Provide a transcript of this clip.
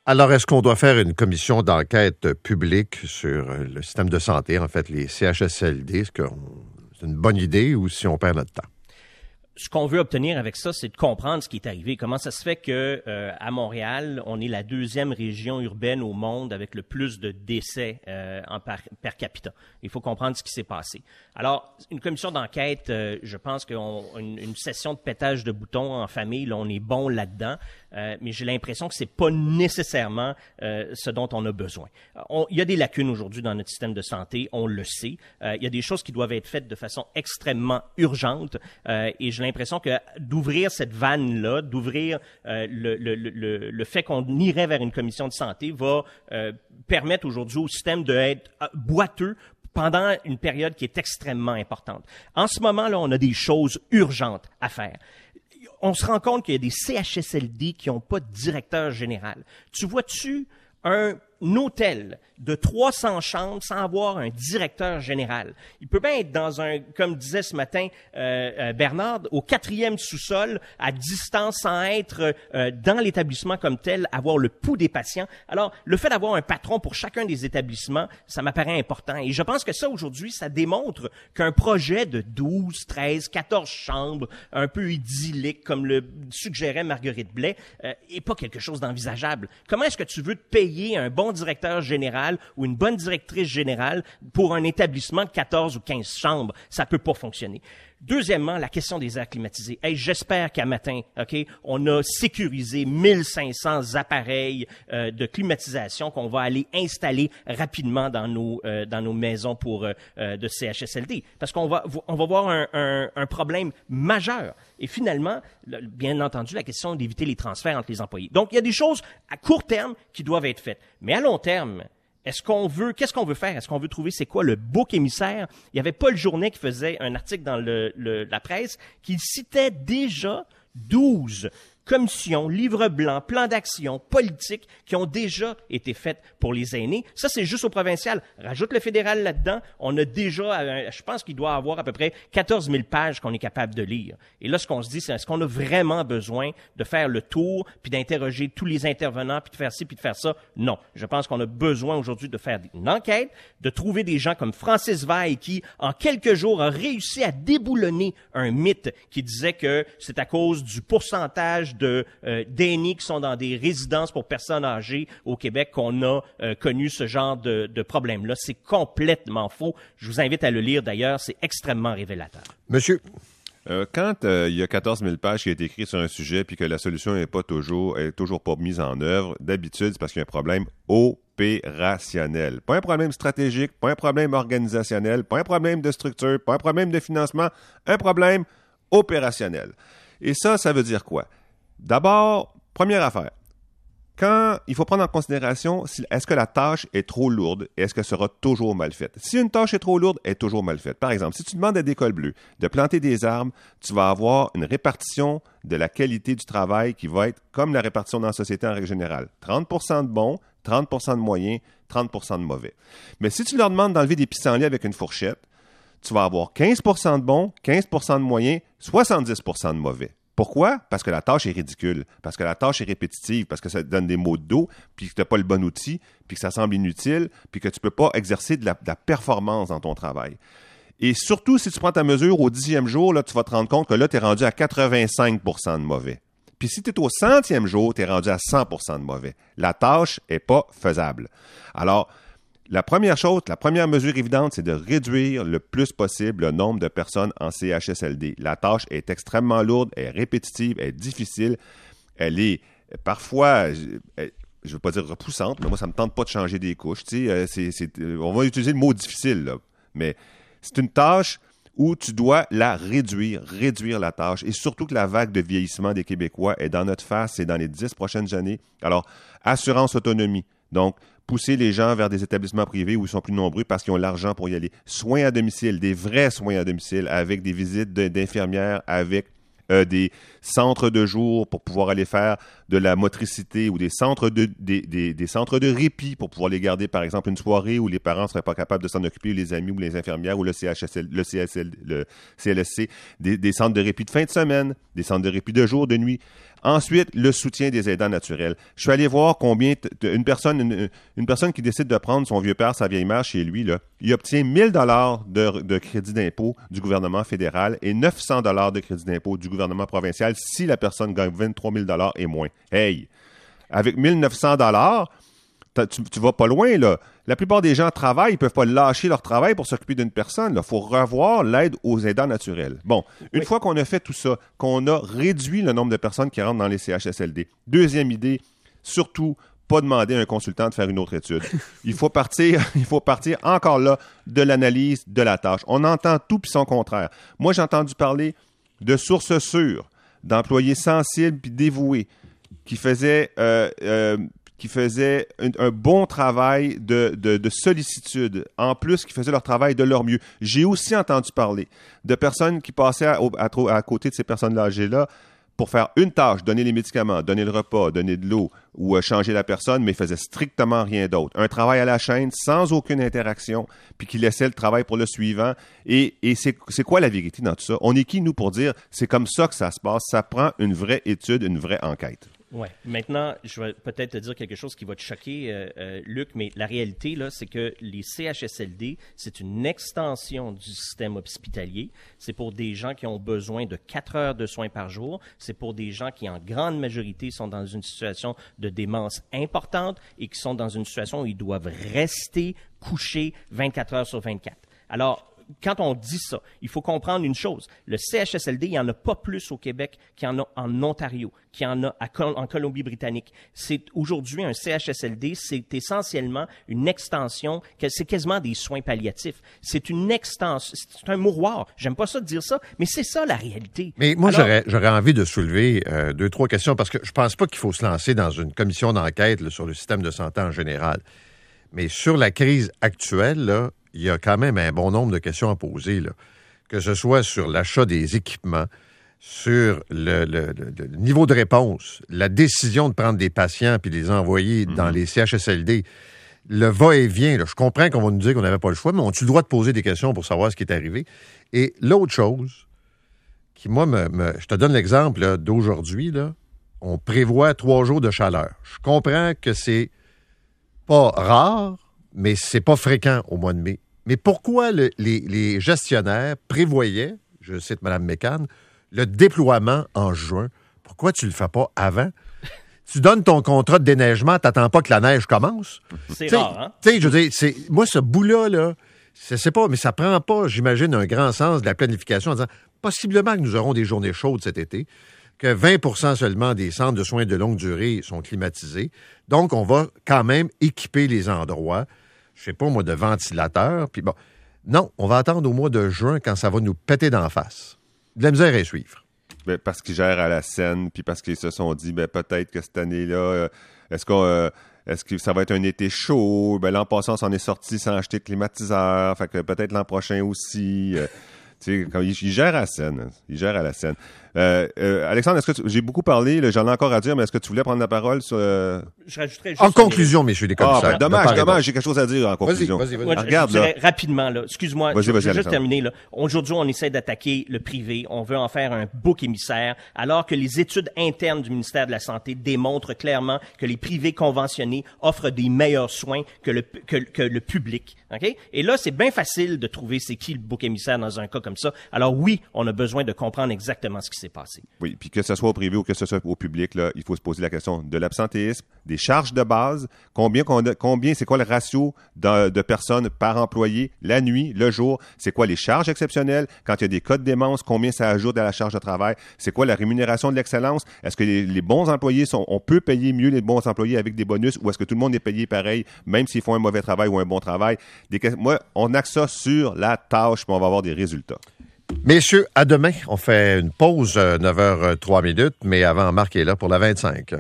Alors, est-ce qu'on doit faire une commission d'enquête publique sur le système de santé, en fait, les CHSLD? Est-ce que c'est une bonne idée ou si on perd notre temps? Ce qu'on veut obtenir avec ça, c'est de comprendre ce qui est arrivé. Comment ça se fait que à Montréal, on est la deuxième région urbaine au monde avec le plus de décès per capita. Il faut comprendre ce qui s'est passé. Alors, une commission d'enquête, je pense qu'une session de pétage de boutons en famille, là, on est bon là-dedans, mais j'ai l'impression que c'est pas nécessairement ce dont on a besoin. Il y a des lacunes aujourd'hui dans notre système de santé, on le sait. Il y a des choses qui doivent être faites de façon extrêmement urgente et j'ai l'impression que d'ouvrir cette vanne-là, d'ouvrir le fait qu'on irait vers une commission de santé va permettre aujourd'hui au système d'être boiteux pendant une période qui est extrêmement importante. En ce moment-là, on a des choses urgentes à faire. On se rend compte qu'il y a des CHSLD qui n'ont pas de directeur général. Tu vois-tu un hôtel de 300 chambres sans avoir un directeur général? Il peut bien être dans comme disait ce matin Bernard, au 4e sous-sol, à distance, sans être dans l'établissement comme tel, avoir le pouls des patients. Alors, le fait d'avoir un patron pour chacun des établissements, ça m'apparaît important. Et je pense que ça, aujourd'hui, ça démontre qu'un projet de 12, 13, 14 chambres, un peu idyllique, comme le suggérait Marguerite Blais, est pas quelque chose d'envisageable. Comment est-ce que tu veux te payer un bon directeur général ou une bonne directrice générale pour un établissement de 14 ou 15 chambres? Ça peut pas fonctionner. Deuxièmement, la question des aires climatisées. Hey, j'espère qu'à matin, on a sécurisé 1500 appareils de climatisation qu'on va aller installer rapidement dans nos maisons de CHSLD, parce qu'on va voir un problème majeur. Et finalement, bien entendu, la question d'éviter les transferts entre les employés. Donc, il y a des choses à court terme qui doivent être faites, mais à long terme, qu'est-ce qu'on veut faire? Est-ce qu'on veut trouver c'est quoi le bouc émissaire? Il y avait Paul Journet qui faisait un article dans la presse qui citait déjà 12 commissions, livres blancs, plans d'action, politiques qui ont déjà été faites pour les aînés. Ça, c'est juste au provincial. Rajoute le fédéral là-dedans. On a déjà, je pense qu'il doit avoir à peu près 14 000 pages qu'on est capable de lire. Et là, ce qu'on se dit, c'est est-ce qu'on a vraiment besoin de faire le tour, puis d'interroger tous les intervenants, puis de faire ci, puis de faire ça? Non. Je pense qu'on a besoin aujourd'hui de faire une enquête, de trouver des gens comme Francis Veil qui, en quelques jours, a réussi à déboulonner un mythe qui disait que c'est à cause du pourcentage d'aînés qui sont dans des résidences pour personnes âgées au Québec qu'on a connu ce genre de problème-là. C'est complètement faux. Je vous invite à le lire d'ailleurs, c'est extrêmement révélateur. Monsieur? Quand il y a 14 000 pages qui ont été écrites sur un sujet puis que la solution n'est toujours pas mise en œuvre, d'habitude, c'est parce qu'il y a un problème opérationnel. Pas un problème stratégique, pas un problème organisationnel, pas un problème de structure, pas un problème de financement, un problème opérationnel. Et ça veut dire quoi? D'abord, première affaire, quand il faut prendre en considération est-ce que la tâche est trop lourde et est-ce qu'elle sera toujours mal faite. Si une tâche est trop lourde, elle est toujours mal faite. Par exemple, si tu demandes à des cols bleus de planter des arbres, tu vas avoir une répartition de la qualité du travail qui va être comme la répartition dans la société en règle générale. 30% de bons, 30% de moyens, 30% de mauvais. Mais si tu leur demandes d'enlever des pissenlits avec une fourchette, tu vas avoir 15% de bons, 15% de moyens, 70% de mauvais. Pourquoi? Parce que la tâche est ridicule, parce que la tâche est répétitive, parce que ça te donne des maux de dos, puis que tu n'as pas le bon outil, puis que ça semble inutile, puis que tu ne peux pas exercer de la performance dans ton travail. Et surtout, si tu prends ta mesure au 10e jour, là, tu vas te rendre compte que là, tu es rendu à 85% de mauvais. Puis si tu es au 100e jour, tu es rendu à 100% de mauvais. La tâche n'est pas faisable. Alors, la première mesure évidente, c'est de réduire le plus possible le nombre de personnes en CHSLD. La tâche est extrêmement lourde, elle est répétitive, elle est difficile, elle est parfois, je ne veux pas dire repoussante, mais moi, ça ne me tente pas de changer des couches. Tu sais, on va utiliser le mot difficile, là, mais c'est une tâche où tu dois la réduire la tâche, et surtout que la vague de vieillissement des Québécois est dans notre face, c'est dans les 10 prochaines années. Alors, assurance autonomie, donc pousser les gens vers des établissements privés où ils sont plus nombreux parce qu'ils ont l'argent pour y aller. Soins à domicile, des vrais soins à domicile, avec des visites d'infirmières, avec des centres de jour pour pouvoir aller faire de la motricité ou des centres de répit pour pouvoir les garder, par exemple, une soirée où les parents ne seraient pas capables de s'en occuper, ou les amis ou les infirmières ou le CLSC, des centres de répit de fin de semaine, des centres de répit de jour, de nuit. Ensuite, le soutien des aidants naturels. Je suis allé voir combien une personne qui décide de prendre son vieux père, sa vieille mère chez lui, là, il obtient 1 000 $ de crédit d'impôt du gouvernement fédéral et 900 $ de crédit d'impôt du gouvernement provincial si la personne gagne 23 000 $ et moins. Hey! Avec 1 900 $, tu vas pas loin, là. La plupart des gens travaillent, ils peuvent pas lâcher leur travail pour s'occuper d'une personne. Il faut revoir l'aide aux aidants naturels. Bon, une fois qu'on a fait tout ça, qu'on a réduit le nombre de personnes qui rentrent dans les CHSLD, deuxième idée, surtout, pas demander à un consultant de faire une autre étude. Il faut partir encore là de l'analyse de la tâche. On entend tout puis son contraire. Moi, j'ai entendu parler de sources sûres, d'employés sensibles puis dévoués qui faisaient un bon travail de sollicitude, en plus qui faisaient leur travail de leur mieux. J'ai aussi entendu parler de personnes qui passaient à côté de ces personnes âgées-là pour faire une tâche, donner les médicaments, donner le repas, donner de l'eau ou changer la personne, mais faisaient strictement rien d'autre. Un travail à la chaîne, sans aucune interaction, puis qui laissait le travail pour le suivant. Et c'est quoi la vérité dans tout ça? On est qui, nous, pour dire c'est comme ça que ça se passe? Ça prend une vraie étude, une vraie enquête. Oui. Maintenant, je vais peut-être te dire quelque chose qui va te choquer, Luc, mais la réalité, là, c'est que les CHSLD, c'est une extension du système hospitalier. C'est pour des gens qui ont besoin de 4 heures de soins par jour. C'est pour des gens qui, en grande majorité, sont dans une situation de démence importante et qui sont dans une situation où ils doivent rester couchés 24 heures sur 24. Alors, quand on dit ça, il faut comprendre une chose. Le CHSLD, il n'y en a pas plus au Québec qu'il y en a en Ontario, qu'il y en a en Colombie-Britannique. C'est aujourd'hui un CHSLD, c'est essentiellement une extension, c'est quasiment des soins palliatifs. C'est une extension, c'est un mouroir. J'aime pas ça de dire ça, mais c'est ça la réalité. Mais moi, j'aurais envie de soulever 2-3 questions parce que je pense pas qu'il faut se lancer dans une commission d'enquête là, sur le système de santé en général. Mais sur la crise actuelle, là, il y a quand même un bon nombre de questions à poser, là. Que ce soit sur l'achat des équipements, sur le niveau de réponse, la décision de prendre des patients puis les envoyer dans les CHSLD, le va-et-vient. Là, je comprends qu'on va nous dire qu'on n'avait pas le choix, mais on a-tu le droit de poser des questions pour savoir ce qui est arrivé? Et l'autre chose, qui, moi, je te donne l'exemple là, d'aujourd'hui, là, on prévoit 3 jours de chaleur. Je comprends que c'est pas rare, mais c'est pas fréquent au mois de mai. Mais pourquoi les gestionnaires prévoyaient, je cite Mme Mécan, le déploiement en juin? Pourquoi tu le fais pas avant? Tu donnes ton contrat de déneigement, t'attends pas que la neige commence? C'est rare, hein? Tu sais, je veux dire, moi, ce bout-là, là, c'est pas, mais ça prend pas, j'imagine, un grand sens de la planification en disant, possiblement que nous aurons des journées chaudes cet été, que 20% seulement des centres de soins de longue durée sont climatisés. Donc, on va quand même équiper les endroits, je sais pas, moi, de ventilateurs. Puis bon, non, on va attendre au mois de juin quand ça va nous péter d'en face. De la misère à suivre. Ben, parce qu'ils gèrent à la scène, puis parce qu'ils se sont dit, ben, peut-être que cette année-là, est-ce que ça va être un été chaud? Ben, l'an passé, on s'en est sorti sans acheter de climatiseur. Fait que peut-être l'an prochain aussi. Tu sais, quand ils gèrent à la scène. Ils gèrent à la scène. Alexandre, est-ce que j'ai beaucoup parlé, là, j'en ai encore à dire, mais est-ce que tu voulais prendre la parole sur... Je rajouterais juste en conclusion, messieurs les commissaires. Dommage, j'ai quelque chose à dire en conclusion. Vas-y. Moi, regarde, je dirais rapidement, là. Excuse-moi, je vais juste terminer, là. Aujourd'hui, on essaie d'attaquer le privé. On veut en faire un bouc émissaire, alors que les études internes du ministère de la Santé démontrent clairement que les privés conventionnés offrent des meilleurs soins que le public. OK? Et là, c'est bien facile de trouver c'est qui le bouc émissaire dans un cas comme ça. Alors oui, on a besoin de comprendre exactement ce qui s'est passé. Oui, puis que ce soit au privé ou que ce soit au public, là, il faut se poser la question de l'absentéisme, des charges de base, combien c'est quoi le ratio de personnes par employé, la nuit, le jour, c'est quoi les charges exceptionnelles, quand il y a des cas de démence, combien ça ajoute à la charge de travail, c'est quoi la rémunération de l'excellence, est-ce que les bons employés on peut payer mieux les bons employés avec des bonus ou est-ce que tout le monde est payé pareil, même s'ils font un mauvais travail ou un bon travail? Moi, on axe ça sur la tâche, puis on va avoir des résultats. Messieurs, à demain. On fait une pause, 9h03, mais avant, Marc est là pour la 25.